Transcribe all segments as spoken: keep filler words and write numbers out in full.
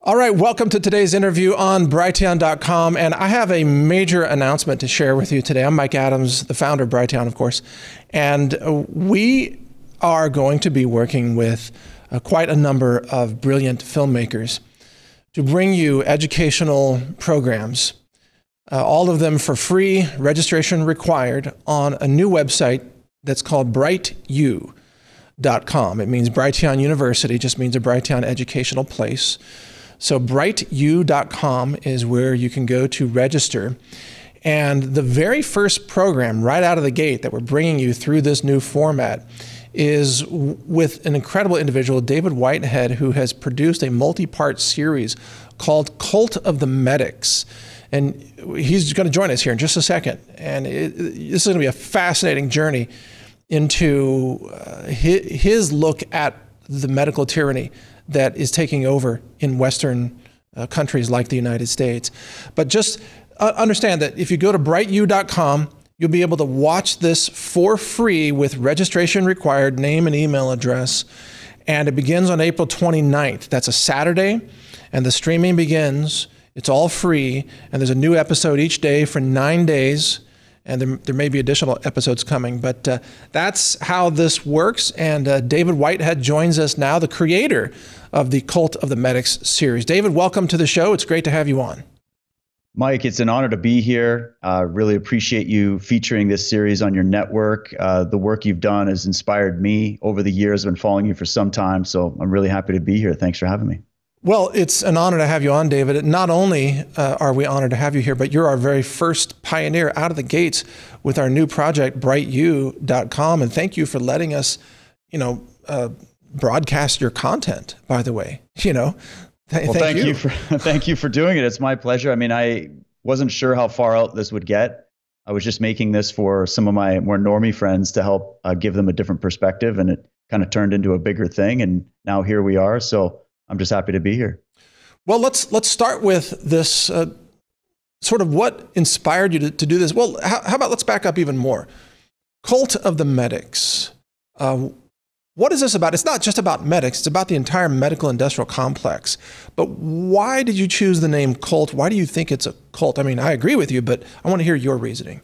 All right, welcome to today's interview on Brighteon dot com, and I have a major announcement to share with you today. I'm Mike Adams, the founder of Brighteon, of course, and we are going to be working with uh, quite a number of brilliant filmmakers to bring you educational programs, uh, all of them for free, registration required, on a new website that's called Bright U dot com. It means Brighteon University, just means a Brighteon educational place. So Bright U dot com is where you can go to register. And the very first program right out of the gate that we're bringing you through this new format is with an incredible individual, David Whitehead, who has produced a multi-part series called Cult of the Medics. And he's going to join us here in just a second. And it, this is going to be a fascinating journey into uh, his, his look at the medical tyranny that is taking over in Western uh, countries like the United States. But just uh, understand that if you go to Bright U dot com, you'll be able to watch this for free with registration required, name and email address. And it begins on April twenty-ninth. That's a Saturday, and the streaming begins. It's all free, and there's a new episode each day for nine days. And there, there may be additional episodes coming, but uh, that's how this works. And uh, David Whitehead joins us now, the creator of the Cult of the Medics series. David, welcome to the show. It's great to have you on. Mike, it's an honor to be here. Uh, really appreciate you featuring this series on your network. Uh, the work you've done has inspired me over the years. I've been following you for some time, so I'm really happy to be here. Thanks for having me. Well, it's an honor to have you on, David. Not only uh, are we honored to have you here, but you're our very first pioneer out of the gates with our new project, Bright U dot com. And thank you for letting us, you know, uh, broadcast your content, by the way. You know, th- well, thank, thank you. you for thank you for doing it. It's my pleasure. I mean, I wasn't sure how far out this would get. I was just making this for some of my more normie friends to help uh, give them a different perspective, and it kind of turned into a bigger thing. And now here we are. So I'm just happy to be here. Well, let's let's start with this uh, sort of what inspired you to, to do this. Well, how, how about let's back up even more. Cult of the Medics. Uh, what is this about? It's not just about medics. It's about the entire medical industrial complex. But why did you choose the name cult? Why do you think it's a cult? I mean, I agree with you, but I want to hear your reasoning.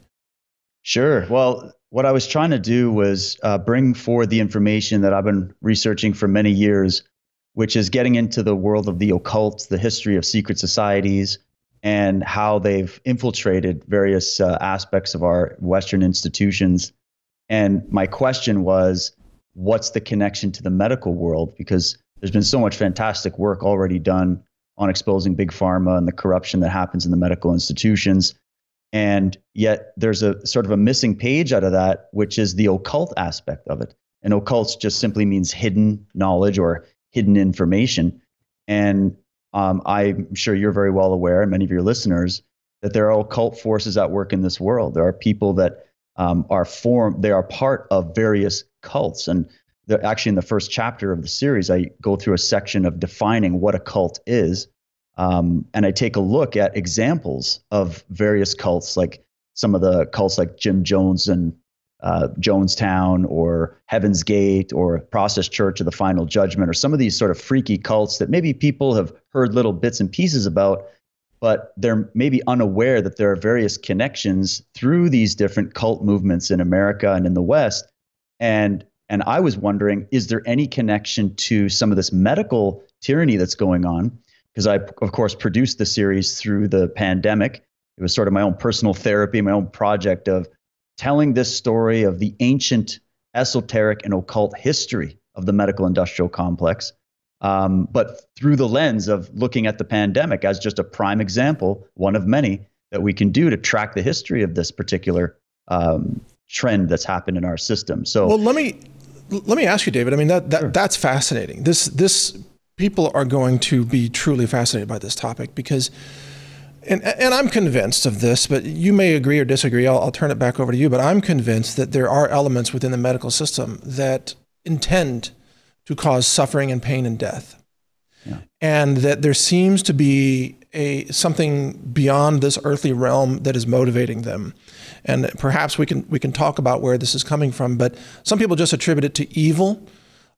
Sure. Well, what I was trying to do was uh, bring forward the information that I've been researching for many years, which is getting into the world of the occult, the history of secret societies, and how they've infiltrated various uh, aspects of our Western institutions. And my question was, what's the connection to the medical world? Because there's been so much fantastic work already done on exposing big pharma and the corruption that happens in the medical institutions. And yet there's a sort of a missing page out of that, which is the occult aspect of it. And occult just simply means hidden knowledge or hidden information. And um, I'm sure you're very well aware, and many of your listeners, that there are occult forces at work in this world. There are people that um, are formed, they are part of various cults. And actually in the first chapter of the series, I go through a section of defining what a cult is. Um, and I take a look at examples of various cults, like some of the cults like Jim Jones and Uh, Jonestown or Heaven's Gate or Process Church of the Final Judgment, or some of these sort of freaky cults that maybe people have heard little bits and pieces about, but they're maybe unaware that there are various connections through these different cult movements in America and in the West. And and I was wondering, is there any connection to some of this medical tyranny that's going on? Because I, of course, produced the series through the pandemic. It was sort of my own personal therapy, my own project of telling this story of the ancient, esoteric, and occult history of the medical industrial complex, um, but through the lens of looking at the pandemic as just a prime example, one of many that we can do to track the history of this particular um, trend that's happened in our system. So, well, let me let me ask you, David. I mean, that, that sure. that's fascinating. This this people are going to be truly fascinated by this topic because. And, and I'm convinced of this, but you may agree or disagree. I'll, I'll turn it back over to you. But I'm convinced that there are elements within the medical system that intend to cause suffering and pain and death. Yeah. And that there seems to be a something beyond this earthly realm that is motivating them. And perhaps we can we can talk about where this is coming from. But some people just attribute it to evil.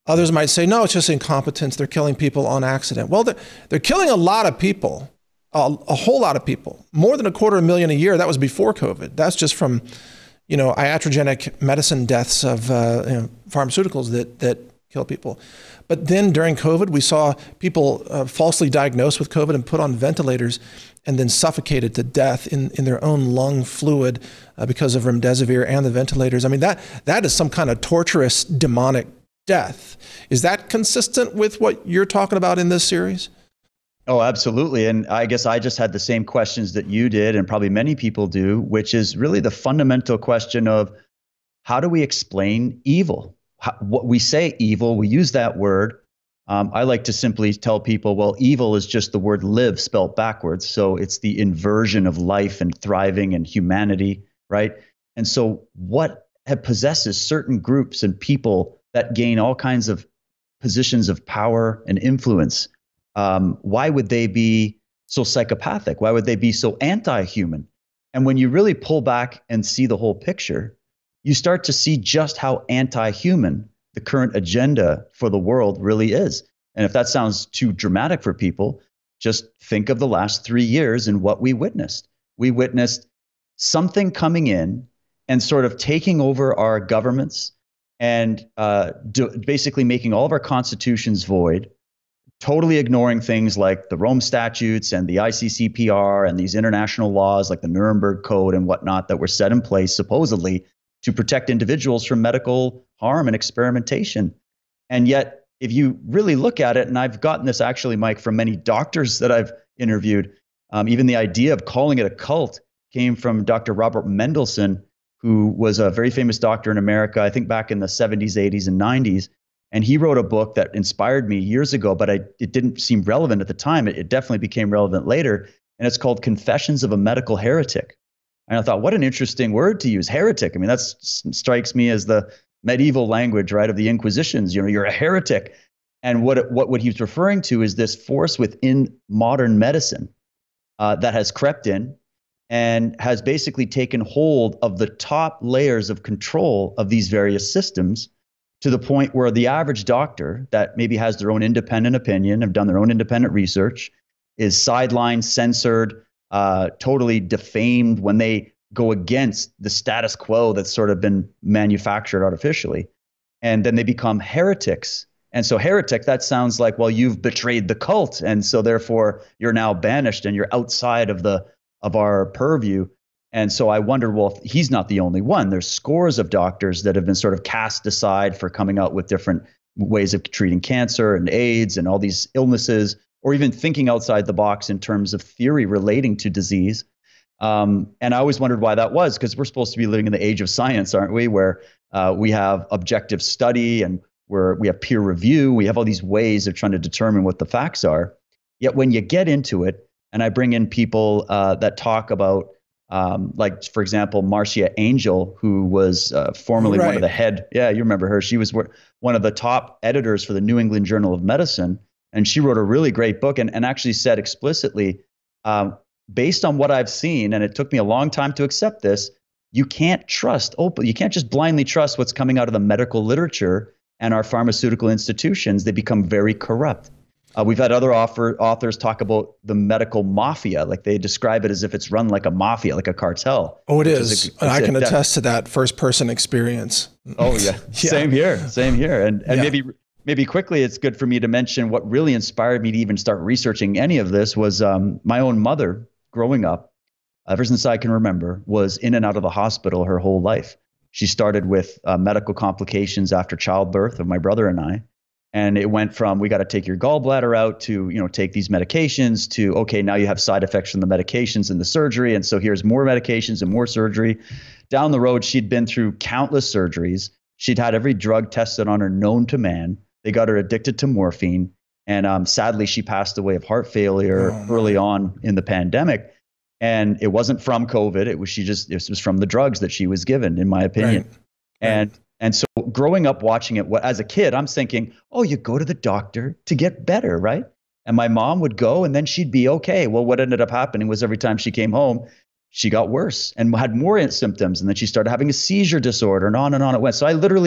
Others might say, no, it's just incompetence. They're killing people on accident. Well, they're, they're killing a lot of people, a, a whole lot of people, more than a quarter of a million a year. That was before COVID. That's just from, you know, iatrogenic medicine deaths of uh, you know, pharmaceuticals that that kill people. But then during COVID, we saw people uh, falsely diagnosed with COVID and put on ventilators and then suffocated to death in, in their own lung fluid uh, because of remdesivir and the ventilators. I mean, that that is some kind of torturous, demonic death. Is that consistent with what you're talking about in this series? Oh, absolutely. And I guess I just had the same questions that you did, and probably many people do, which is really the fundamental question of how do we explain evil? How, what we say evil, we use that word. Um, I like to simply tell people, well, evil is just the word live spelt backwards. So it's the inversion of life and thriving and humanity, right? And so what possesses certain groups and people that gain all kinds of positions of power and influence, um, why would they be so psychopathic? Why would they be so anti-human? And when you really pull back and see the whole picture, you start to see just how anti-human the current agenda for the world really is. And if that sounds too dramatic for people, just think of the last three years and what we witnessed. We witnessed something coming in and sort of taking over our governments and uh, do, basically making all of our constitutions void, totally ignoring things like the Rome Statutes and the I C C P R and these international laws like the Nuremberg Code and whatnot that were set in place supposedly to protect individuals from medical harm and experimentation. And yet, if you really look at it, and I've gotten this actually, Mike, from many doctors that I've interviewed, um, even the idea of calling it a cult came from Doctor Robert Mendelsohn, who was a very famous doctor in America, I think back in the seventies, eighties, and nineties. And he wrote a book that inspired me years ago, but I, it didn't seem relevant at the time. It, it definitely became relevant later. And it's called Confessions of a Medical Heretic. And I thought, what an interesting word to use, heretic. I mean, that strikes me as the medieval language, right, of the Inquisitions. You know, you're a heretic. And what what, what he was referring to is this force within modern medicine uh, that has crept in and has basically taken hold of the top layers of control of these various systems, to the point where the average doctor that maybe has their own independent opinion, have done their own independent research, is sidelined, censored, uh, totally defamed when they go against the status quo that's sort of been manufactured artificially. And then they become heretics. And so heretic, that sounds like, well, you've betrayed the cult. And so therefore you're now banished and you're outside of the of our purview. And so I wonder, well, if he's not the only one. There's scores of doctors that have been sort of cast aside for coming out with different ways of treating cancer and AIDS and all these illnesses, or even thinking outside the box in terms of theory relating to disease. Um, and I always wondered why that was, because we're supposed to be living in the age of science, aren't we? Where uh, we have objective study and where we have peer review. We have all these ways of trying to determine what the facts are. Yet when you get into it, and I bring in people uh, that talk about, um, like, for example, Marcia Angel, who was uh, formerly right. one of the head. Yeah, you remember her. She was one of the top editors for the New England Journal of Medicine. And she wrote a really great book and, and actually said explicitly, um, based on what I've seen, and it took me a long time to accept this, you can't trust open. You can't just blindly trust what's coming out of the medical literature and our pharmaceutical institutions. They become very corrupt. Uh, we've had other author, authors talk about the medical mafia, like they describe it as if it's run like a mafia, like a cartel. Oh, it is. is a, and I can a, attest to that first-person experience. Oh, yeah. yeah. Same here. Same here. And and yeah. maybe maybe quickly, it's good for me to mention what really inspired me to even start researching any of this was um, my own mother growing up, ever since I can remember, was in and out of the hospital her whole life. She started with uh, medical complications after childbirth of my brother and I. And it went from, we got to take your gallbladder out, to, you know, take these medications, to, okay, now you have side effects from the medications and the surgery. And so here's more medications and more surgery. Down the road, she'd been through countless surgeries. She'd had every drug tested on her known to man. They got her addicted to morphine. And um, sadly, she passed away of heart failure oh, early on in the pandemic. And it wasn't from COVID. It was, she just, it was from the drugs that she was given, in my opinion. Right. And right. And so growing up watching it as a kid, I'm thinking, oh, you go to the doctor to get better, right? And my mom would go and then she'd be okay. Well, what ended up happening was every time she came home, she got worse and had more symptoms. And then she started having a seizure disorder, and on and on it went. So I literally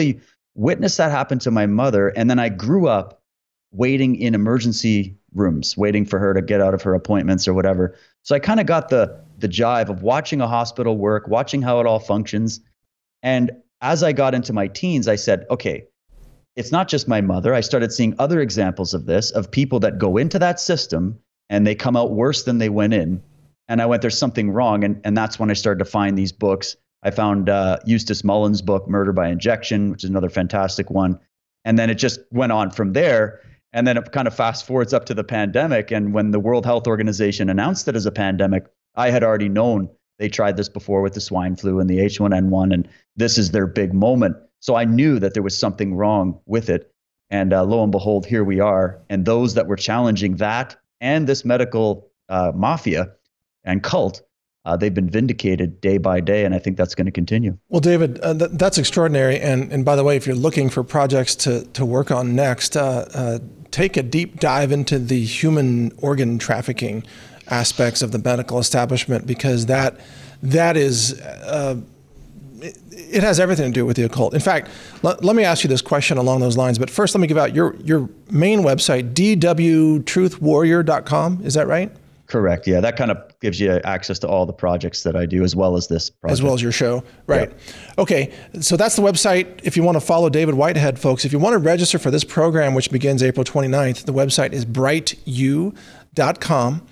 witnessed that happen to my mother. And then I grew up waiting in emergency rooms, waiting for her to get out of her appointments or whatever. So I kind of got the the jive of watching a hospital work, watching how it all functions. And as I got into my teens, I said, okay, it's not just my mother. I started seeing other examples of this, of people that go into that system and they come out worse than they went in. And I went, there's something wrong. And, and that's when I started to find these books. I found uh, Eustace Mullins' book, Murder by Injection, which is another fantastic one. And then it just went on from there. And then it kind of fast forwards up to the pandemic. And when the World Health Organization announced it as a pandemic, I had already known they tried this before with the swine flu and the H one N one, and this is their big moment. So I knew that there was something wrong with it. And uh, lo and behold, here we are. And those that were challenging that and this medical uh, mafia and cult, uh, they've been vindicated day by day. And I think that's going to continue. Well, David, uh, th- that's extraordinary. And and by the way, if you're looking for projects to, to work on next, uh, uh, take a deep dive into the human organ trafficking aspects of the medical establishment, because that that is uh, it, it has everything to do with the occult. In fact, let, let me ask you this question along those lines. But first, let me give out your your main website, d w truth warrior dot com. Is that right? Correct. Yeah, that kind of gives you access to all the projects that I do, as well as this project. As well as your show. Right. Yep. Okay. So that's the website. If you want to follow David Whitehead, folks, if you want to register for this program, which begins April twenty-ninth, the website is bright u dot com.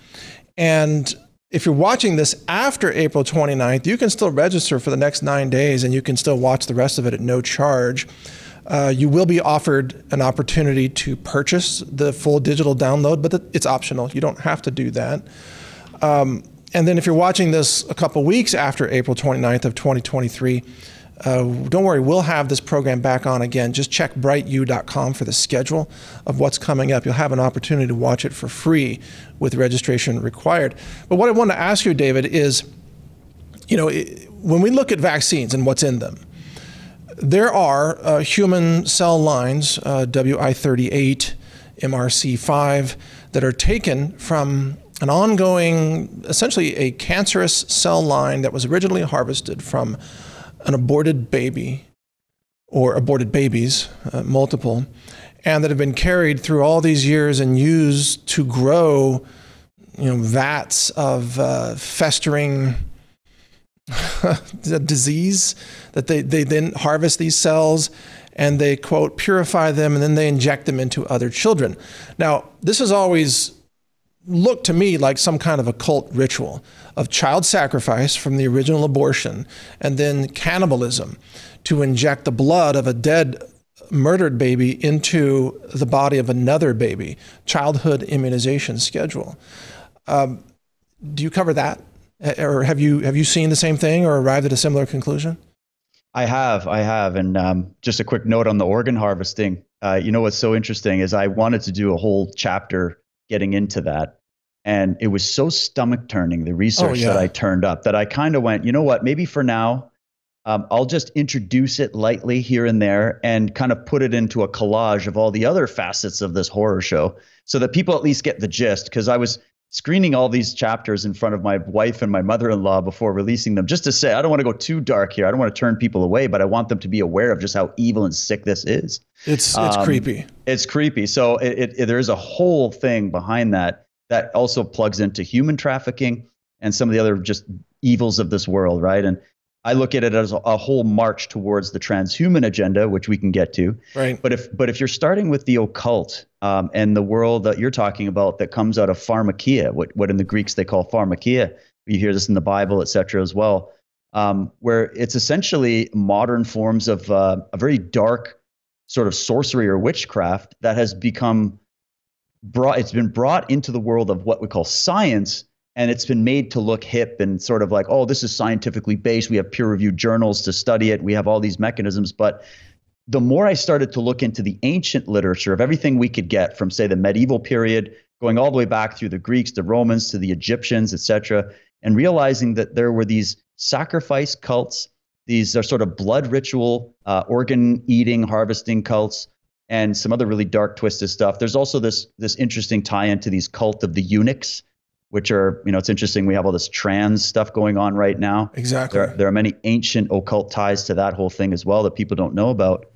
And if you're watching this after April twenty-ninth, you can still register for the next nine days and you can still watch the rest of it at no charge. Uh, you will be offered an opportunity to purchase the full digital download, but it's optional. You don't have to do that. Um, and then if you're watching this a couple weeks after April twenty-ninth of twenty twenty-three, uh, don't worry, we'll have this program back on again. Just check bright u dot com for the schedule of what's coming up. You'll have an opportunity to watch it for free with registration required. But what I want to ask you, David, is, you know, when we look at vaccines and what's in them, there are uh, human cell lines, uh, W I thirty-eight, M R C five, that are taken from an ongoing, essentially a cancerous cell line that was originally harvested from an aborted baby or aborted babies, uh, multiple, and that have been carried through all these years and used to grow, you know, vats of uh, festering disease, that they, they then harvest these cells and they, quote, purify them, and then they inject them into other children. Now, this has always looked to me like some kind of a cult ritual of child sacrifice from the original abortion, and then cannibalism to inject the blood of a dead, murdered baby into the body of another baby, childhood immunization schedule. Um, do you cover that? Or have you have you seen the same thing or arrived at a similar conclusion? I have, I have. And um, just a quick note on the organ harvesting. Uh, you know what's so interesting is I wanted to do a whole chapter getting into that. And it was so stomach turning, the research oh, yeah. that I turned up, that I kind of went, you know what, maybe for now, um, I'll just introduce it lightly here and there and kind of put it into a collage of all the other facets of this horror show so that people at least get the gist. Because I was screening all these chapters in front of my wife and my mother-in-law before releasing them, just to say, I don't want to go too dark here. I don't want to turn people away, but I want them to be aware of just how evil and sick this is. It's it's um, creepy. It's creepy. So it, it, it, there is a whole thing behind that that also plugs into human trafficking and some of the other just evils of this world, right? And I look at it as a, a whole march towards the transhuman agenda, which we can get to. Right. But if but if you're starting with the occult um, and the world that you're talking about that comes out of pharmakia, what what in the Greeks they call pharmakia, you hear this in the Bible, et cetera, as well, um, where it's essentially modern forms of uh, a very dark sort of sorcery or witchcraft that has become brought. It's been brought into the world of what we call science. And it's been made to look hip and sort of like, oh, this is scientifically based. We have peer-reviewed journals to study it. We have all these mechanisms. But the more I started to look into the ancient literature of everything we could get from, say, the medieval period, going all the way back through the Greeks, the Romans, to the Egyptians, et cetera, and realizing that there were these sacrifice cults, these are sort of blood ritual, uh, organ-eating, harvesting cults, and some other really dark, twisted stuff. There's also this this interesting tie-in to these cult of the eunuchs, which are, you know, it's interesting. We have all this trans stuff going on right now. Exactly. There, there are many ancient occult ties to that whole thing as well that people don't know about.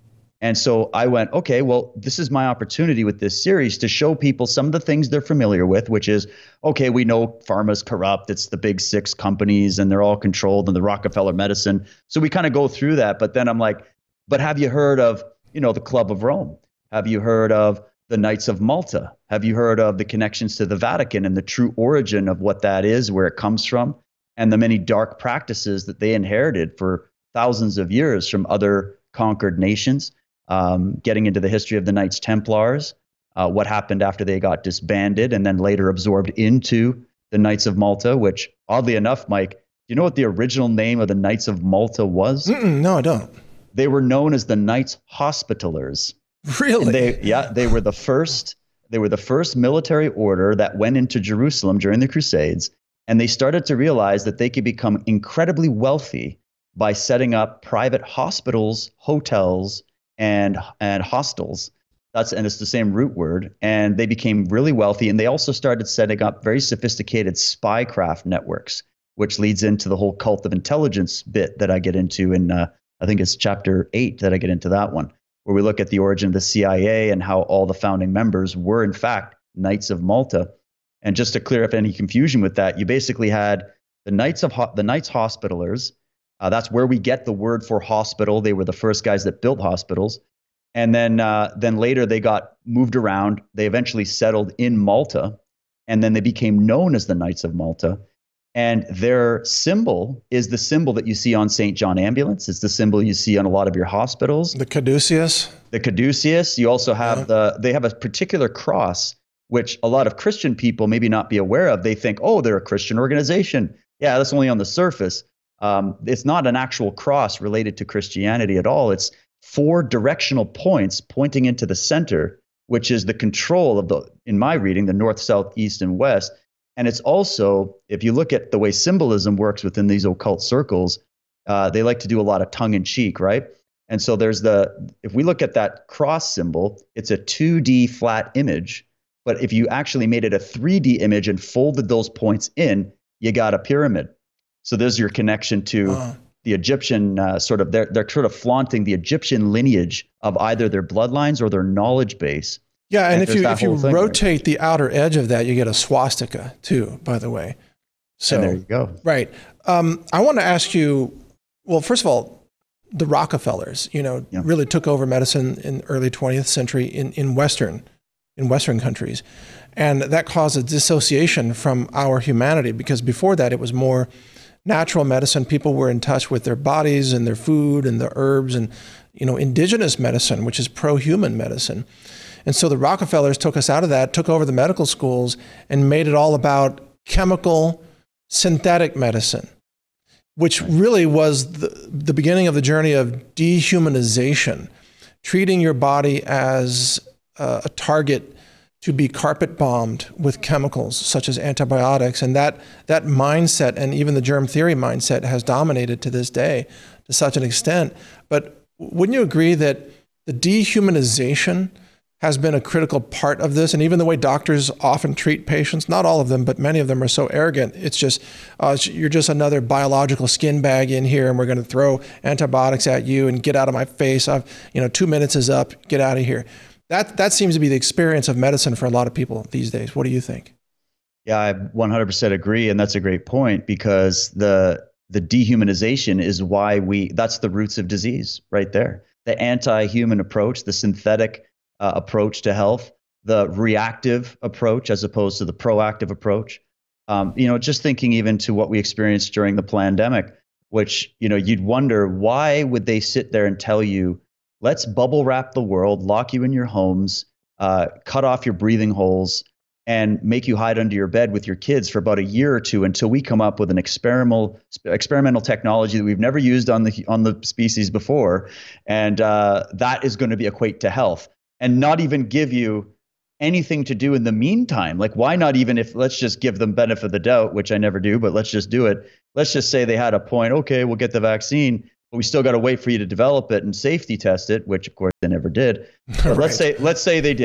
And so I went, okay, well, this is my opportunity with this series to show people some of the things they're familiar with, which is, okay, we know pharma's corrupt. It's the big six companies and they're all controlled and the Rockefeller medicine. So we kind of go through that. But then I'm like, but have you heard of, you know, the Club of Rome? Have you heard of the Knights of Malta? Have you heard of the connections to the Vatican and the true origin of what that is, where it comes from, and the many dark practices that they inherited for thousands of years from other conquered nations? Um, getting into the history of the Knights Templars, uh, what happened after they got disbanded and then later absorbed into the Knights of Malta, which oddly enough, Mike, do you know what the original name of the Knights of Malta was? Mm-mm, no, I don't. They were known as the Knights Hospitallers. Really? And they, yeah, they were the first. They were the first military order that went into Jerusalem during the Crusades, and they started to realize that they could become incredibly wealthy by setting up private hospitals, hotels, and and hostels. That's and it's the same root word. And they became really wealthy, and they also started setting up very sophisticated spycraft networks, which leads into the whole cult of intelligence bit that I get into in uh, I think it's chapter eight that I get into that one, where we look at the origin of the C I A and how all the founding members were in fact Knights of Malta. And just to clear up any confusion with that, you basically had the Knights of Ho- the Knights Hospitallers. Uh, that's where we get the word for hospital. They were the first guys that built hospitals. And then uh, then later they got moved around. They eventually settled in Malta, and then they became known as the Knights of Malta. And their symbol is the symbol that you see on Saint John Ambulance. It's the symbol you see on a lot of your hospitals. The caduceus. The caduceus. You also have Yeah. the, they have a particular cross, which a lot of Christian people maybe not be aware of. They think, oh, they're a Christian organization. Yeah, that's only on the surface. Um, it's not an actual cross related to Christianity at all. It's four directional points pointing into the center, which is the control of the, in my reading, the north, south, east, and west. And it's also, if you look at the way symbolism works within these occult circles, uh, they like to do a lot of tongue in cheek, right? And so there's the, if we look at that cross symbol, it's a two D flat image. But if you actually made it a three D image and folded those points in, you got a pyramid. So there's your connection to uh, the Egyptian uh, sort of, they're, they're sort of flaunting the Egyptian lineage of either their bloodlines or their knowledge base. Yeah, and, and if you if you rotate right? the outer edge of that, you get a swastika too, by the way. So and there you go. Right. Um, I want to ask you, well, first of all, the Rockefellers, you know, yeah. really took over medicine in early twentieth century in, in Western, in Western countries. And that caused a dissociation from our humanity, because before that it was more natural medicine. People were in touch with their bodies and their food and the herbs and, you know, indigenous medicine, which is pro-human medicine. And so the Rockefellers took us out of that, took over the medical schools, and made it all about chemical, synthetic medicine, which really was the, the beginning of the journey of dehumanization, treating your body as uh, a target to be carpet bombed with chemicals such as antibiotics. And that that mindset, and even the germ theory mindset, has dominated to this day to such an extent. But wouldn't you agree that the dehumanization has been a critical part of this? And even the way doctors often treat patients, not all of them, but many of them are so arrogant. It's just, uh, you're just another biological skin bag in here, and we're going to throw antibiotics at you and get out of my face. I've, you know, two minutes is up, get out of here. That that seems to be the experience of medicine for a lot of people these days. What do you think? Yeah, I one hundred percent agree. And that's a great point, because the the dehumanization is why we, that's the roots of disease right there. The anti-human approach, the synthetic uh, approach to health, the reactive approach as opposed to the proactive approach. Um, you know, just thinking even to what we experienced during the pandemic, which, you know, you'd wonder, why would they sit there and tell you, let's bubble wrap the world, lock you in your homes, uh, cut off your breathing holes, and make you hide under your bed with your kids for about a year or two until we come up with an experimental experimental technology that we've never used on the on the species before, and uh, that is going to be equate to health, and not even give you anything to do in the meantime. Like, why not even, if let's just give them benefit of the doubt, which I never do, but let's just do it. Let's just say they had a point. Okay, we'll get the vaccine, but we still got to wait for you to develop it and safety test it, which of course they never did. But Right. let's say let's say they did.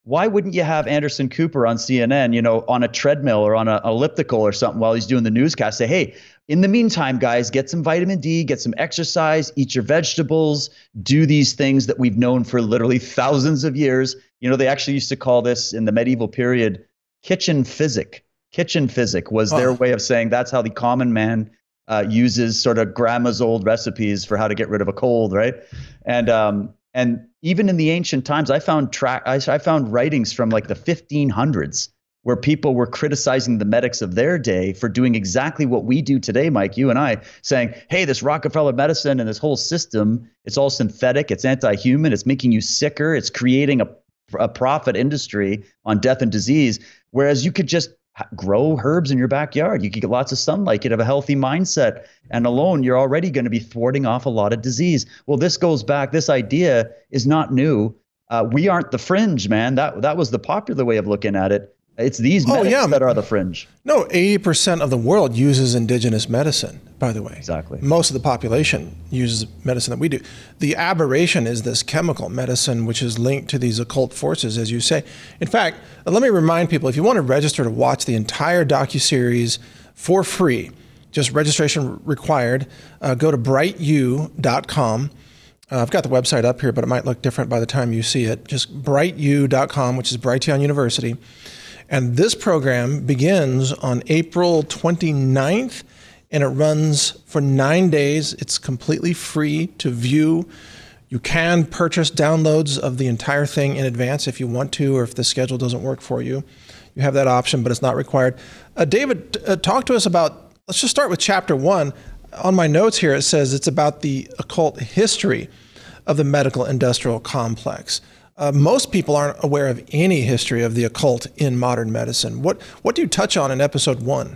why wouldn't you have Anderson Cooper on C N N, you know, on a treadmill or on an elliptical or something while he's doing the newscast, say, hey, in the meantime, guys, get some vitamin D, get some exercise, eat your vegetables, do these things that we've known for literally thousands of years. You know, they actually used to call this in the medieval period, kitchen physic. Kitchen physic was their oh. way of saying that's how the common man uh, uses sort of grandma's old recipes for how to get rid of a cold, right? And um, and even in the ancient times, I found track I, I found writings from like the fifteen hundreds where people were criticizing the medics of their day for doing exactly what we do today, Mike, you and I, saying, hey, this Rockefeller medicine and this whole system, it's all synthetic, it's anti-human, it's making you sicker, it's creating a, a profit industry on death and disease, whereas you could just grow herbs in your backyard. You could get lots of sunlight, you could have a healthy mindset, and alone you're already going to be thwarting off a lot of disease. Well, this goes back, this idea is not new. Uh, we aren't the fringe, man. That, that was the popular way of looking at it. It's these medics oh, yeah. that are the fringe. No, eighty percent of the world uses indigenous medicine, by the way. Exactly. Most of the population uses medicine that we do. The aberration is this chemical medicine, which is linked to these occult forces, as you say. In fact, let me remind people, if you want to register to watch the entire docuseries for free, just registration required, uh, go to bright u dot com. Uh, I've got the website up here, but it might look different by the time you see it. Just bright u dot com, which is Brighteon University. And this program begins on April twenty-ninth, and it runs for nine days. It's completely free to view. You can purchase downloads of the entire thing in advance if you want to, or if the schedule doesn't work for you. You have that option, but it's not required. Uh, David, uh, talk to us about, let's just start with chapter one. On my notes here, it says it's about the occult history of the medical industrial complex. Uh, most people aren't aware of any history of the occult in modern medicine. What what do you touch on in episode one?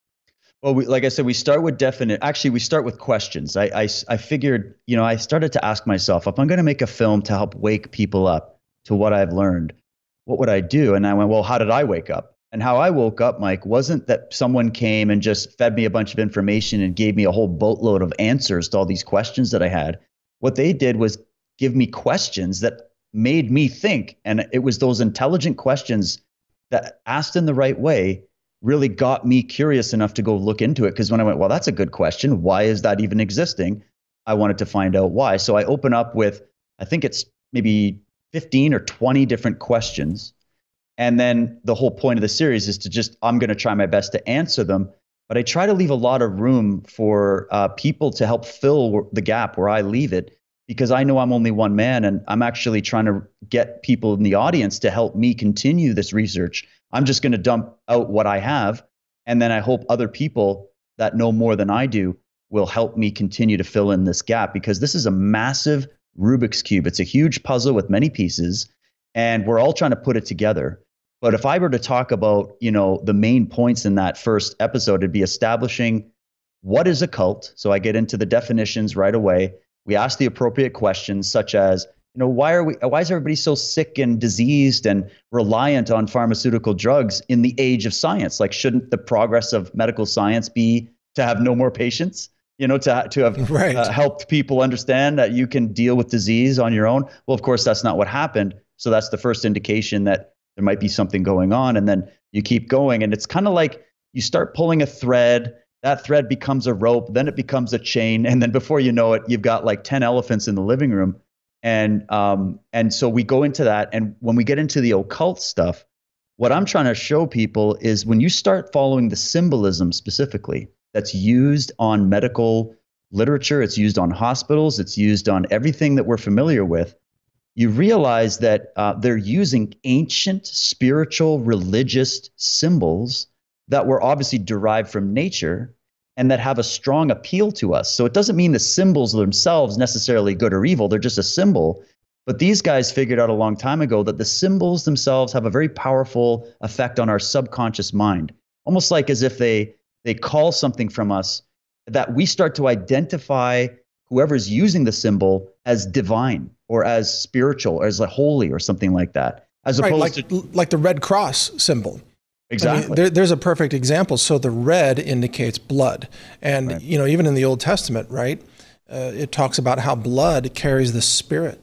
Well, we, like I said, we start with definite. Actually, we start with questions. I, I, I figured, you know, I started to ask myself, if I'm going to make a film to help wake people up to what I've learned, what would I do? And I went, well, how did I wake up? And how I woke up, Mike, wasn't that someone came and just fed me a bunch of information and gave me a whole boatload of answers to all these questions that I had. What they did was give me questions that made me think. And it was those intelligent questions that, asked in the right way, really got me curious enough to go look into it. Because when I went, well, that's a good question. Why is that even existing? I wanted to find out why. So I open up with, I think it's maybe fifteen or twenty different questions. And then the whole point of the series is to just, I'm going to try my best to answer them. But I try to leave a lot of room for uh, people to help fill the gap where I leave it, because I know I'm only one man, and I'm actually trying to get people in the audience to help me continue this research. I'm just going to dump out what I have, and then I hope other people that know more than I do will help me continue to fill in this gap, because this is a massive Rubik's Cube. It's a huge puzzle with many pieces, and we're all trying to put it together. But if I were to talk about, you know, the main points in that first episode, it'd be establishing what is a cult. So I get into the definitions right away. We ask the appropriate questions, such as, you know, why are we, why is everybody so sick and diseased and reliant on pharmaceutical drugs in the age of science? Like, shouldn't the progress of medical science be to have no more patients? You know, to to have right. uh, helped people understand that you can deal with disease on your own. Well, of course, that's not what happened. So that's the first indication that there might be something going on. And then you keep going, and it's kind of like you start pulling a thread. That thread becomes a rope, then it becomes a chain, and then before you know it, you've got like ten elephants in the living room. And um, and so we go into that, and when we get into the occult stuff, what I'm trying to show people is when you start following the symbolism specifically that's used on medical literature, it's used on hospitals, it's used on everything that we're familiar with, you realize that uh, they're using ancient spiritual religious symbols that were obviously derived from nature and that have a strong appeal to us. So it doesn't mean the symbols themselves necessarily good or evil. They're just a symbol. But these guys figured out a long time ago that the symbols themselves have a very powerful effect on our subconscious mind, almost like as if they they call something from us that we start to identify whoever's using the symbol as divine or as spiritual or as like holy or something like that, as right, opposed like, to like the Red Cross symbol. Exactly. I mean, there, there's a perfect example. So the red indicates blood. And, right. you know, even in the Old Testament, right, uh, it talks about how blood carries the spirit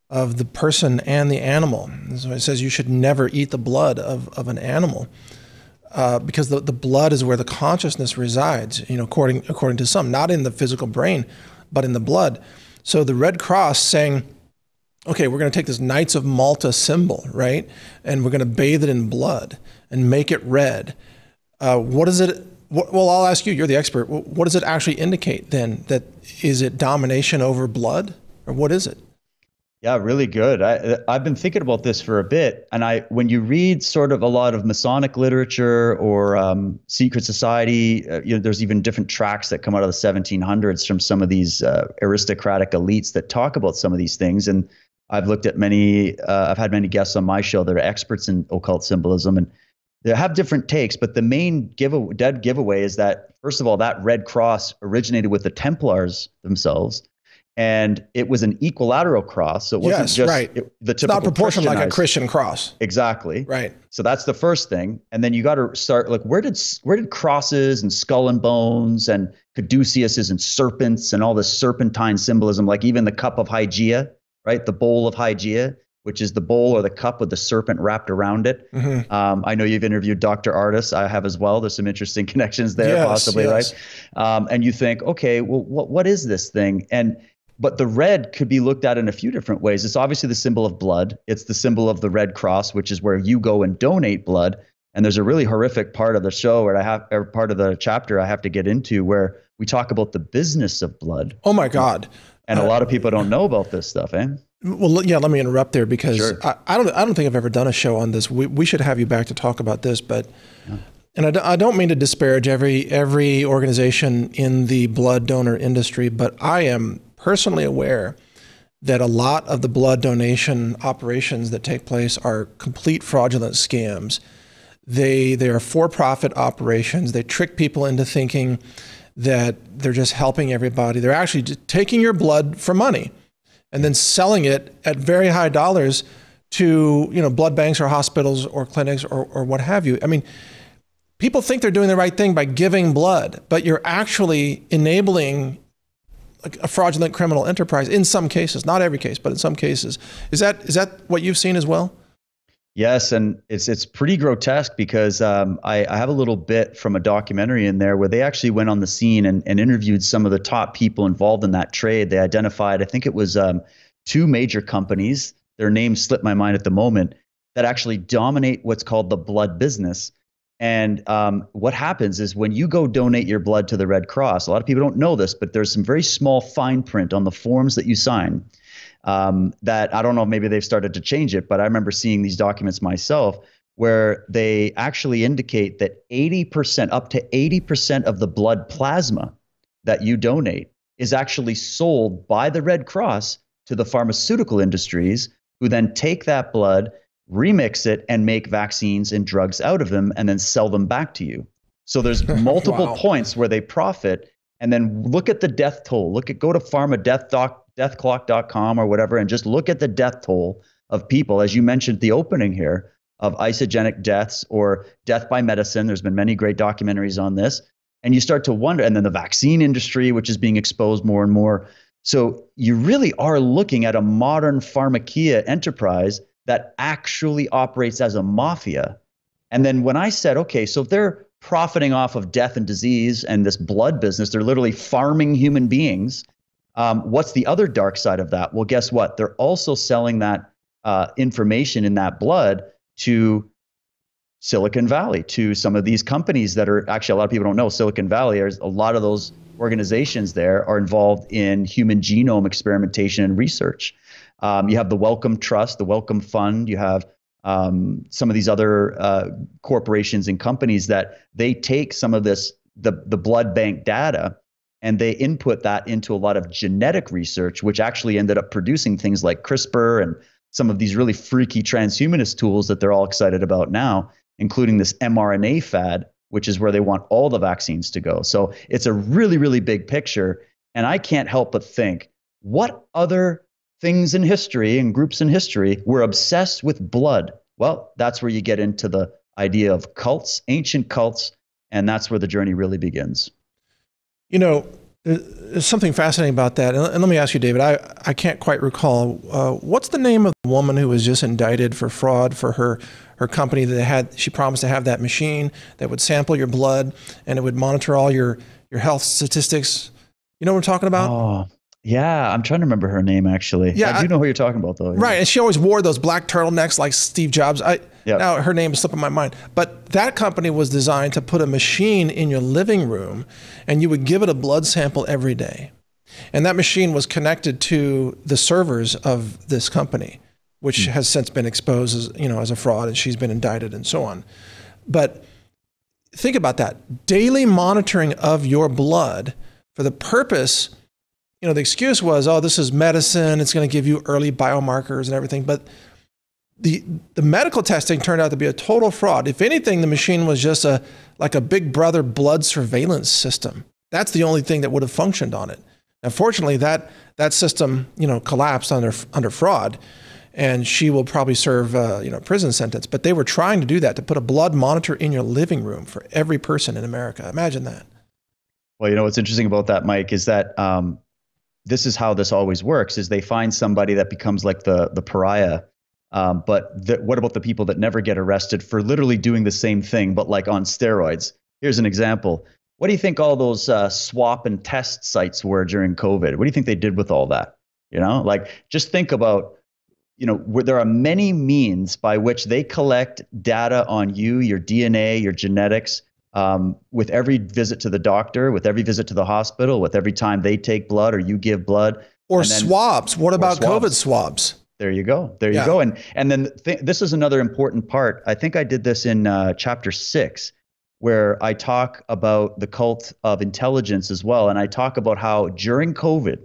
of the person and the animal. So it says you should never eat the blood of, of an animal uh, because the, the blood is where the consciousness resides, you know, according, according to some, not in the physical brain, but in the blood. So the Red Cross saying, okay, we're going to take this Knights of Malta symbol, right? And we're going to bathe it in blood and make it red. Uh, what is it? What, well, I'll ask you, you're the expert. What does it actually indicate then? That is it domination over blood, or what is it? Yeah, really good. I, I've been thinking about this for a bit. And I, when you read sort of a lot of Masonic literature or um, secret society, uh, you know, there's even different tracts that come out of the seventeen hundreds from some of these uh, aristocratic elites that talk about some of these things. And I've looked at many, uh, I've had many guests on my show that are experts in occult symbolism, and they have different takes. But the main give dead giveaway is that, first of all, that Red Cross originated with the Templars themselves. And it was an equilateral cross. So it wasn't yes, just right. it, the typical It's not proportioned like a Christianized. Christian cross. Exactly. Right. So that's the first thing. And then you got to start, like, where did where did crosses and skull and bones and caduceuses and serpents and all this serpentine symbolism, like even the cup of Hygeia, right? The bowl of Hygeia, which is the bowl or the cup with the serpent wrapped around it. Mm-hmm. Um, I know you've interviewed Doctor Ardis. I have as well. There's some interesting connections there, yes, possibly, yes. right? Um, and you think, okay, well, what what is this thing? And But the red could be looked at in a few different ways. It's obviously the symbol of blood. It's the symbol of the Red Cross, which is where you go and donate blood. And there's a really horrific part of the show where I have, or part of the chapter I have to get into where we talk about the business of blood. Oh my God. And uh, a lot of people don't know about this stuff, eh? Well, yeah, let me interrupt there because Sure. I, I don't I don't think I've ever done a show on this. We we should have you back to talk about this, but yeah. And I, d- I don't mean to disparage every every organization in the blood donor industry, but I am personally aware that a lot of the blood donation operations that take place are complete fraudulent scams. They they are for-profit operations. They trick people into thinking that they're just helping everybody. They're actually just taking your blood for money and then selling it at very high dollars to, you know, blood banks or hospitals or clinics or or what have you. I mean, people think they're doing the right thing by giving blood, but you're actually enabling a fraudulent criminal enterprise in some cases, not every case, but in some cases. Is that is that what you've seen as well? Yes, and it's it's pretty grotesque because um, I, I have a little bit from a documentary in there where they actually went on the scene and, and interviewed some of the top people involved in that trade. They identified, I think it was um, two major companies, their names slip my mind at the moment, that actually dominate what's called the blood business. And um, what happens is when you go donate your blood to the Red Cross, a lot of people don't know this, but there's some very small fine print on the forms that you sign um, that I don't know if maybe they've started to change it, but I remember seeing these documents myself where they actually indicate that eighty percent, up to eighty percent of the blood plasma that you donate is actually sold by the Red Cross to the pharmaceutical industries, who then take that blood, remix it, and make vaccines and drugs out of them and then sell them back to you. So there's multiple Wow. points where they profit. And then look at the death toll. Look at, go to pharma death doc, death clock dot com or whatever, and just look at the death toll of people, as you mentioned at the opening here, of isogenic deaths or death by medicine. There's been many great documentaries on this. And you start to wonder, and then the vaccine industry, which is being exposed more and more. So you really are looking at a modern pharmakeia enterprise that actually operates as a mafia. And then when I said, okay, so if they're profiting off of death and disease and this blood business, they're literally farming human beings. Um, what's the other dark side of that? Well, guess what? They're also selling that uh, information in that blood to Silicon Valley, to some of these companies that are actually, a lot of people don't know, Silicon Valley, there's a lot of those organizations there are involved in human genome experimentation and research. Um, you have the Wellcome Trust, the Wellcome Fund. You have um, some of these other uh, corporations and companies that they take some of this, the, the blood bank data, and they input that into a lot of genetic research, which actually ended up producing things like CRISPR and some of these really freaky transhumanist tools that they're all excited about now, including this mRNA fad, which is where they want all the vaccines to go. So it's a really, really big picture. And I can't help but think, what other things in history and groups in history were obsessed with blood? Well, that's where you get into the idea of cults, ancient cults, and that's where the journey really begins. You know, There's something fascinating about that. And let me ask you, David, I, I can't quite recall. Uh, what's the name of the woman who was just indicted for fraud for her, her company that had, she promised to have that machine that would sample your blood and it would monitor all your, your health statistics? You know what I'm talking about? Oh, yeah. I'm trying to remember her name, actually. Yeah, I do I, know who you're talking about, though. Right. And she always wore those black turtlenecks like Steve Jobs. I, Yep. Now her name is slipping my mind. But that company was designed to put a machine in your living room and you would give it a blood sample every day. And that machine was connected to the servers of this company, which mm. has since been exposed as, you know, as a fraud, and she's been indicted and so on. But think about that. Daily monitoring of your blood for the purpose, you know, the excuse was, oh, this is medicine. It's going to give you early biomarkers and everything. But The the medical testing turned out to be a total fraud. If anything, the machine was just a like a big brother blood surveillance system. That's the only thing that would have functioned on it. Now, fortunately, that that system, you know, collapsed under under fraud, and she will probably serve uh, you know, prison sentence. But they were trying to do that, to put a blood monitor in your living room for every person in America. Imagine that. Well, you know what's interesting about that, Mike, is that um, this is how this always works: is they find somebody that becomes like the the pariah. Um, but the, what about the people that never get arrested for literally doing the same thing, but like on steroids? Here's an example. What do you think all those uh, swap and test sites were during COVID? What do you think they did with all that? You know, like just think about, you know, where there are many means by which they collect data on you, your D N A, your genetics, um, with every visit to the doctor, with every visit to the hospital, with every time they take blood or you give blood. Or then, swabs. What about swabs. COVID swabs? There you go. There you yeah. go. And and then th- this is another important part. I think I did this in uh, chapter six, where I talk about the cult of intelligence as well. And I talk about how during COVID,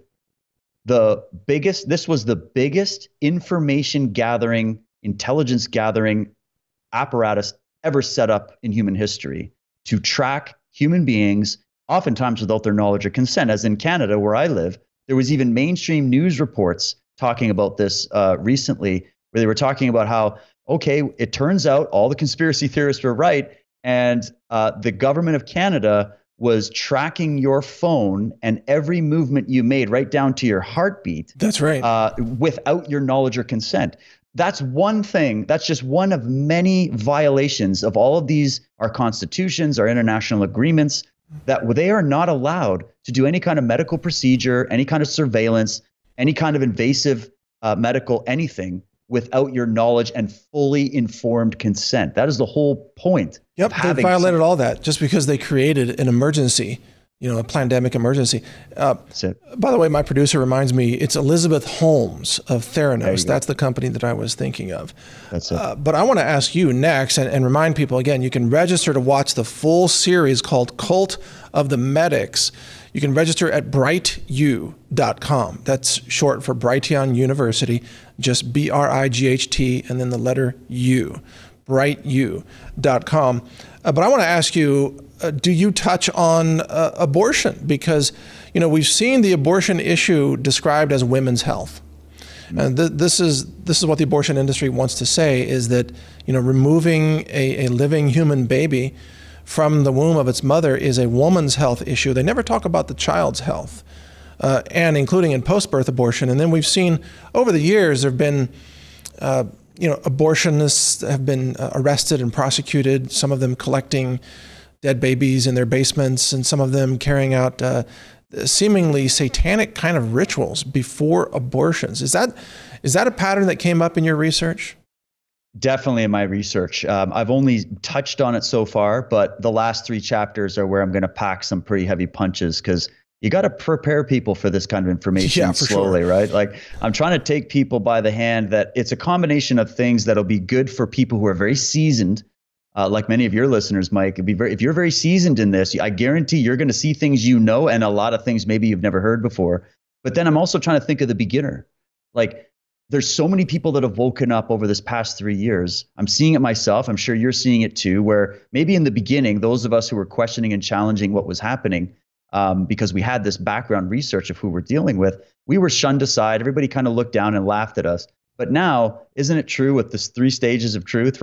the biggest, this was the biggest information gathering, intelligence gathering apparatus ever set up in human history to track human beings, oftentimes without their knowledge or consent. As in Canada, where I live, there was even mainstream news reports talking about this uh, recently, where they were talking about how, okay, it turns out all the conspiracy theorists were right, and uh, the government of Canada was tracking your phone and every movement you made, right down to your heartbeat. That's right. Uh, without your knowledge or consent. That's one thing. That's just one of many violations of all of these, our constitutions, our international agreements, that they are not allowed to do any kind of medical procedure, any kind of surveillance, any kind of invasive uh, medical anything without your knowledge and fully informed consent. That is the whole point. Yep, they violated some- all that just because they created an emergency, you know, a pandemic emergency. Uh, That's it. By the way, my producer reminds me, it's Elizabeth Holmes of Theranos. That's the company that I was thinking of. That's it. Uh, but I want to ask you next, and, and remind people, again, you can register to watch the full series called Cult of the Medics. You can register at bright u dot com. That's short for Brighteon University, just B R I G H T, and then the letter U, bright u dot com. Uh, but I want to ask you, uh, do you touch on uh, abortion? Because, you know, we've seen the abortion issue described as women's health. And th- this is this is what the abortion industry wants to say, is that, you know, removing a, a living human baby from the womb of its mother is a woman's health issue. They never talk about the child's health, uh, and including in post-birth abortion. And then we've seen over the years, there have been, uh, you know, abortionists have been uh, arrested and prosecuted, some of them collecting dead babies in their basements, and some of them carrying out uh, seemingly satanic kind of rituals before abortions. Is that is that a pattern that came up in your research? Definitely in my research. Um, I've only touched on it so far, but the last three chapters are where I'm going to pack some pretty heavy punches, because you got to prepare people for this kind of information yeah, slowly, sure. right? Like, I'm trying to take people by the hand that it's a combination of things that'll be good for people who are very seasoned, uh, like many of your listeners, Mike. It'd be very, if you're very seasoned in this, I guarantee you're going to see things you know, and a lot of things maybe you've never heard before. But then I'm also trying to think of the beginner. Like, there's so many people that have woken up over this past three years. I'm seeing it myself. I'm sure you're seeing it too, where maybe in the beginning, those of us who were questioning and challenging what was happening, um, because we had this background research of who we're dealing with, we were shunned aside. Everybody kind of looked down and laughed at us. But now, isn't it true with this three stages of truth, right?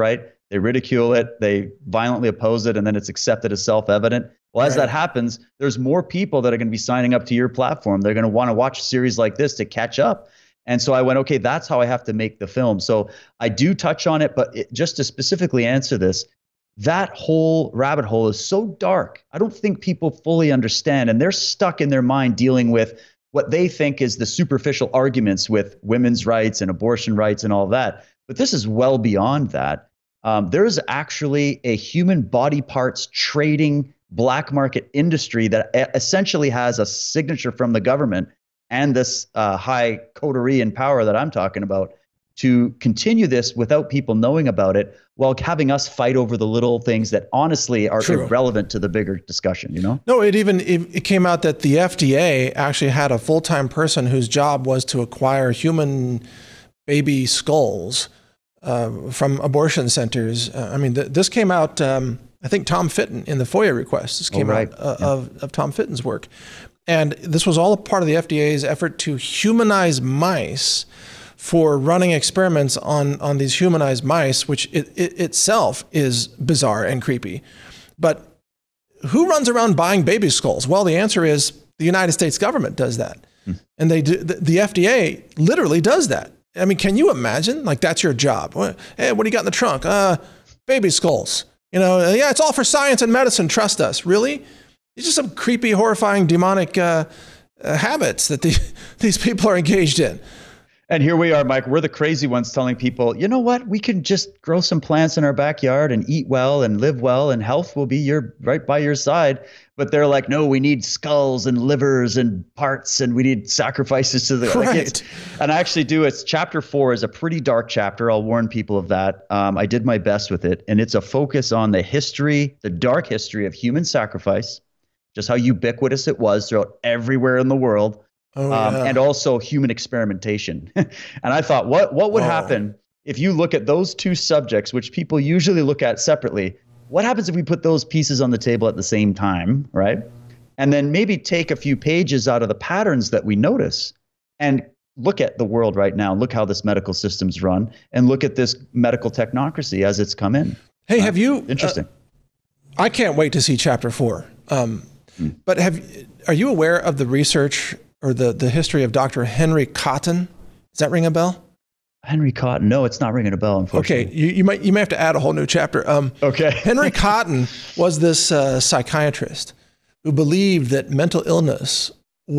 they ridicule it, they violently oppose it, and then it's accepted as self-evident. Well, as Right. that happens, there's more people that are going to be signing up to your platform. They're going to want to watch a series like this to catch up. And so I went, okay, that's how I have to make the film. So I do touch on it, but it, just to specifically answer this, that whole rabbit hole is so dark. I don't think people fully understand, and they're stuck in their mind dealing with what they think is the superficial arguments with women's rights and abortion rights and all that. But this is well beyond that. Um, there is actually a human body parts trading black market industry that essentially has a signature from the government and this uh, high coterie and power that I'm talking about to continue this without people knowing about it, while having us fight over the little things that honestly are True. irrelevant to the bigger discussion, you know? No, it even it, it came out that the F D A actually had a full-time person whose job was to acquire human baby skulls uh, from abortion centers. Uh, I mean, th- this came out, um, I think Tom Fitton in the FOIA request. This came Oh, right. out uh, Yeah. of, of Tom Fitton's work. And this was all a part of the F D A's effort to humanize mice for running experiments on, on these humanized mice, which it, it itself is bizarre and creepy. But who runs around buying baby skulls? Well, the answer is the United States government does that. Hmm. And they do, the, the F D A literally does that. I mean, can you imagine? Like, that's your job. Hey, what do you got in the trunk? Uh, baby skulls. You know, yeah, it's all for science and medicine. Trust us. Really? It's just some creepy, horrifying, demonic uh, uh, habits that the, these people are engaged in. And here we are, Mike. We're the crazy ones telling people, you know what? We can just grow some plants in our backyard and eat well and live well, and health will be your right by your side. But they're like, no, we need skulls and livers and parts, and we need sacrifices to the. Right. Like it's, and I actually do. It's chapter four is a pretty dark chapter. I'll warn people of that. Um, I did my best with it, and it's a focus on the history, the dark history of human sacrifice, just how ubiquitous it was throughout everywhere in the world. Oh, um, yeah. and also human experimentation. And I thought, what what would Whoa. happen if you look at those two subjects, which people usually look at separately? What happens if we put those pieces on the table at the same time, right? And then maybe take a few pages out of the patterns that we notice and look at the world right now. Look how this medical system's run, and look at this medical technocracy as it's come in. Hey, Uh, have you? Interesting. Uh, I can't wait to see chapter four. Um, Hmm. But have are you aware of the research or the, the history of Doctor Henry Cotton? Does that ring a bell? Henry Cotton. No, it's not ringing a bell, unfortunately. Okay, you, you might you may have to add a whole new chapter. Um, Okay. Henry Cotton was this uh, psychiatrist who believed that mental illness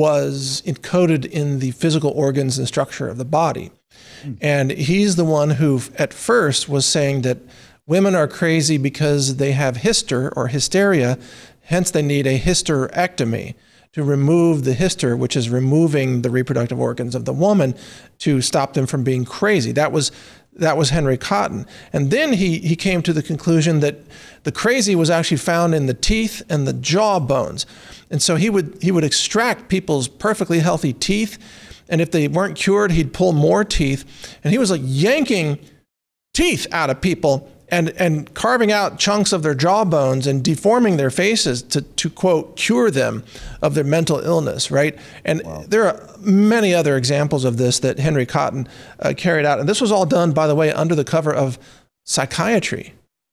was encoded in the physical organs and structure of the body. And he's the one who at first was saying that women are crazy because they have hyster or hysteria, hence they need a hysterectomy to remove the hyster, which is removing the reproductive organs of the woman to stop them from being crazy. That was that was Henry Cotton. And then he he came to the conclusion that the crazy was actually found in the teeth and the jaw bones. And so he would he would extract people's perfectly healthy teeth, and if they weren't cured, he'd pull more teeth. And he was like yanking teeth out of people and and carving out chunks of their jaw bones and deforming their faces to, to quote, cure them of their mental illness, right? And wow. There are many other examples of this that Henry Cotton uh, carried out. And this was all done, by the way, under the cover of psychiatry.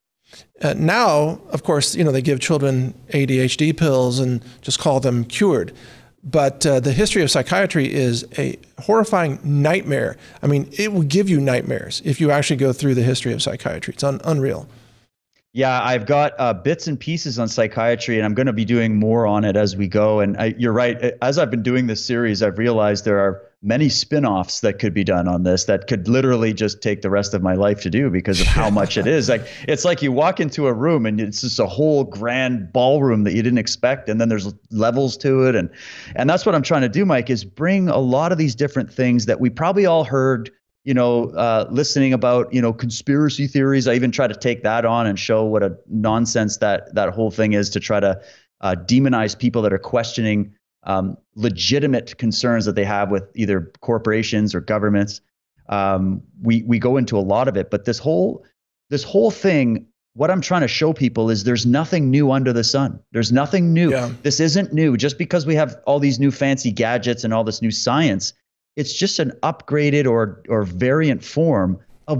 Uh, now, of course, you know, they give children A D H D pills and just call them cured. But uh, the history of psychiatry is a horrifying nightmare. I mean, it will give you nightmares if you actually go through the history of psychiatry. It's un- unreal. Yeah, I've got uh, bits and pieces on psychiatry, and I'm going to be doing more on it as we go. And I, you're right. As I've been doing this series, I've realized there are many spin-offs that could be done on this that could literally just take the rest of my life to do because of how much it is. Like, it's like you walk into a room and it's just a whole grand ballroom that you didn't expect, and then there's levels to it. And and that's what I'm trying to do, Mike, is bring a lot of these different things that we probably all heard, you know, uh, listening about, you know, conspiracy theories. I even try to take that on and show what a nonsense that that whole thing is, to try to uh, demonize people that are questioning um, legitimate concerns that they have with either corporations or governments. Um, we we go into a lot of it, but this whole this whole thing, what I'm trying to show people is there's nothing new under the sun. There's nothing new. Yeah. This isn't new. Just because we have all these new fancy gadgets and all this new science, it's just an upgraded or or variant form of what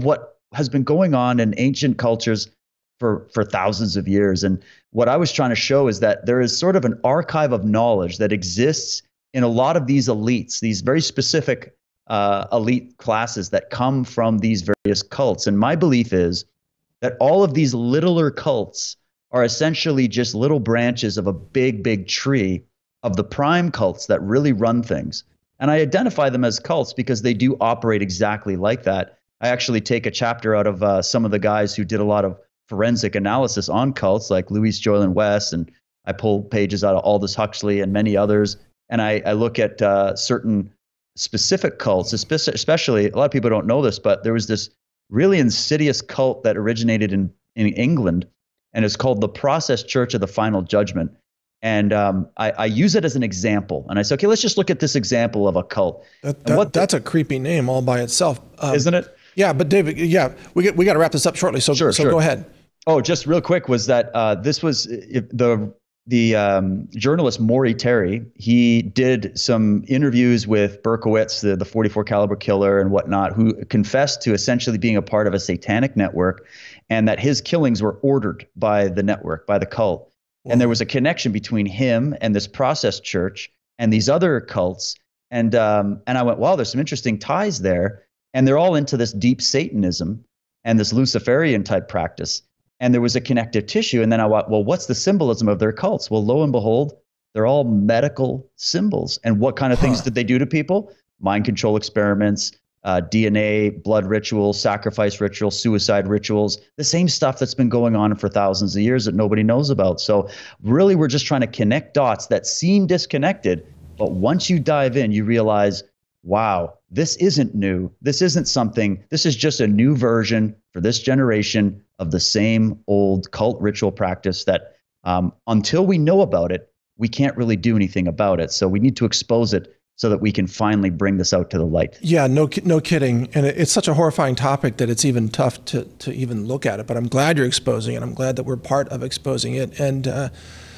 has been going on in ancient cultures for, for thousands of years. And what I was trying to show is that there is sort of an archive of knowledge that exists in a lot of these elites, these very specific uh, elite classes that come from these various cults. And my belief is that all of these littler cults are essentially just little branches of a big, big tree of the prime cults that really run things. And I identify them as cults because they do operate exactly like that. I actually take a chapter out of uh, some of the guys who did a lot of forensic analysis on cults, like Louis Joyland West, and I pull pages out of Aldous Huxley and many others. And I, I look at uh, certain specific cults, especially, a lot of people don't know this, but there was this really insidious cult that originated in, in England, and it's called the Process Church of the Final Judgment. And um, I, I use it as an example. And I say, okay, let's just look at this example of a cult. That, that, what the, that's a creepy name all by itself. Um, isn't it? Yeah, but David, yeah, we get, we got to wrap this up shortly. So, sure, so sure. go ahead. Oh, just real quick was that uh, this was the the um, journalist Maury Terry. He did some interviews with Berkowitz, the, the forty-four caliber killer and whatnot, who confessed to essentially being a part of a satanic network, and that his killings were ordered by the network, by the cult. Wow. And there was a connection between him and this Process Church and these other cults. And um, and I went, wow, there's some interesting ties there. And they're all into this deep Satanism and this Luciferian type practice. And there was a connective tissue. And then I went, well, what's the symbolism of their cults? Well, lo and behold, they're all medical symbols. And what kind of things huh. did they do to people? Mind control experiments, uh, D N A, blood rituals, sacrifice rituals, suicide rituals, the same stuff that's been going on for thousands of years that nobody knows about. So really, we're just trying to connect dots that seem disconnected. But once you dive in, you realize, wow, this isn't new. This isn't something, this is just a new version for this generation of the same old cult ritual practice that um, until we know about it, we can't really do anything about it. So we need to expose it so that we can finally bring this out to the light. Yeah, no no kidding. And it's such a horrifying topic that it's even tough to, to even look at it. But I'm glad you're exposing it. I'm glad that we're part of exposing it. And uh,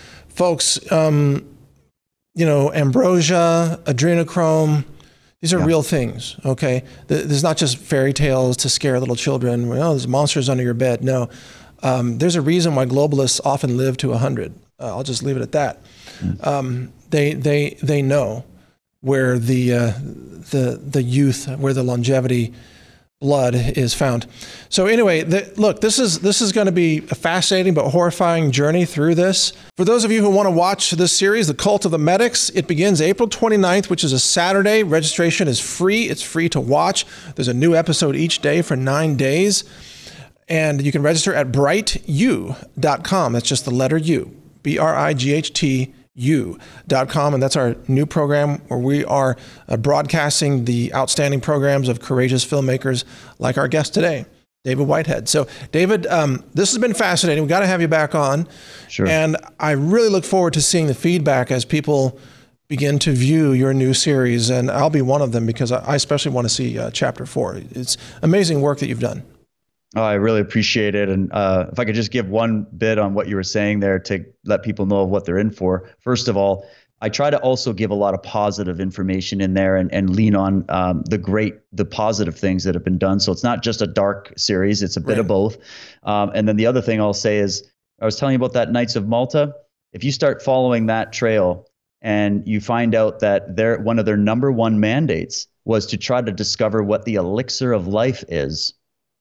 folks, um, you know, ambrosia, adrenochrome, these are yeah. real things, okay? There's not just fairy tales to scare little children. Well, there's monsters under your bed. No, um, there's a reason why globalists often live to one hundred. Uh, I'll just leave it at that. Mm. Um, they they they know where the uh, the the youth, where the longevity blood is found. So anyway, the, look, this is this is going to be a fascinating but horrifying journey through this. For those of you who want to watch this series, The Cult of the Medics, it begins April twenty-ninth, which is a Saturday. Registration is free. It's free to watch. There's a new episode each day for nine days. And you can register at bright u dot com. That's just the letter U, B R I G H T U dot com, and that's our new program where we are uh, broadcasting the outstanding programs of courageous filmmakers like our guest today, David Whitehead. So, David, um, this has been fascinating. We've got to have you back on. Sure. And I really look forward to seeing the feedback as people begin to view your new series, and I'll be one of them because I especially want to see uh, chapter four. It's amazing work that you've done. Oh, I really appreciate it. And uh, if I could just give one bit on what you were saying there to let people know what they're in for. First of all, I try to also give a lot of positive information in there and, and lean on um, the great, the positive things that have been done. So it's not just a dark series, it's a bit right. of both. Um, and then the other thing I'll say is, I was telling you about that Knights of Malta. If you start following that trail and you find out that their one of their number one mandates was to try to discover what the elixir of life is,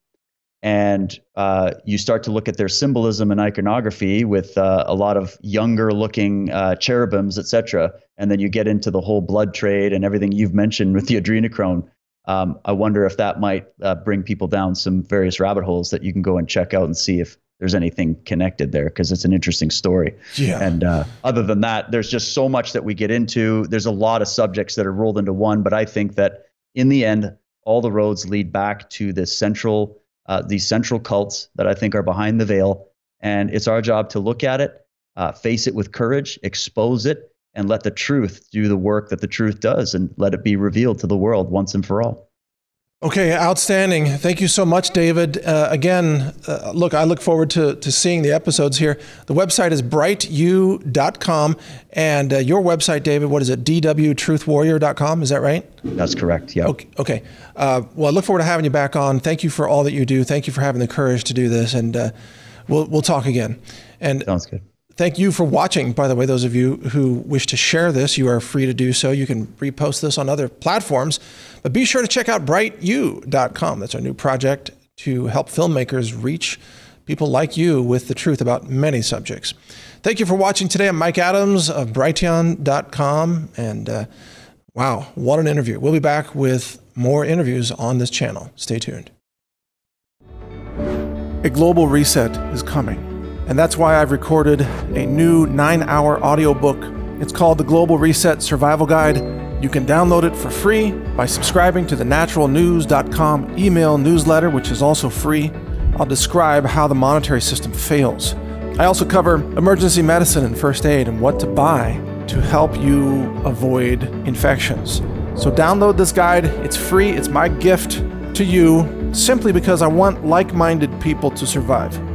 and uh, you start to look at their symbolism and iconography with uh, a lot of younger looking uh, cherubims, et cetera. And then you get into the whole blood trade and everything you've mentioned with the adrenochrome. Um, I wonder if that might uh, bring people down some various rabbit holes that you can go and check out and see if there's anything connected there, because it's an interesting story. Yeah. And uh, other than that, there's just so much that we get into. There's a lot of subjects that are rolled into one, but I think that in the end, all the roads lead back to this central Uh, these central cults that I think are behind the veil. And it's our job to look at it, uh, face it with courage, expose it, and let the truth do the work that the truth does, and let it be revealed to the world once and for all. Okay, outstanding. Thank you so much, David. Uh, again, uh, look, I look forward to, to seeing the episodes here. The website is bright u dot com, and uh, your website, David, what is it, d w truth warrior dot com, is that right? That's correct, yeah. Okay, okay. Uh, well, I look forward to having you back on. Thank you for all that you do. Thank you for having the courage to do this, and uh, we'll we'll talk again. And sounds good. Thank you for watching, by the way. Those of you who wish to share this, you are free to do so. You can repost this on other platforms, but be sure to check out bright u dot com. That's our new project to help filmmakers reach people like you with the truth about many subjects. Thank you for watching today. I'm Mike Adams of brighteon dot com, and uh, wow, what an interview. We'll be back with more interviews on this channel. Stay tuned. A global reset is coming. And that's why I've recorded a new nine-hour audiobook. It's called The Global Reset Survival Guide. You can download it for free by subscribing to the natural news dot com email newsletter, which is also free. I'll describe how the monetary system fails. I also cover emergency medicine and first aid and what to buy to help you avoid infections. So download this guide. It's free. It's my gift to you simply because I want like-minded people to survive.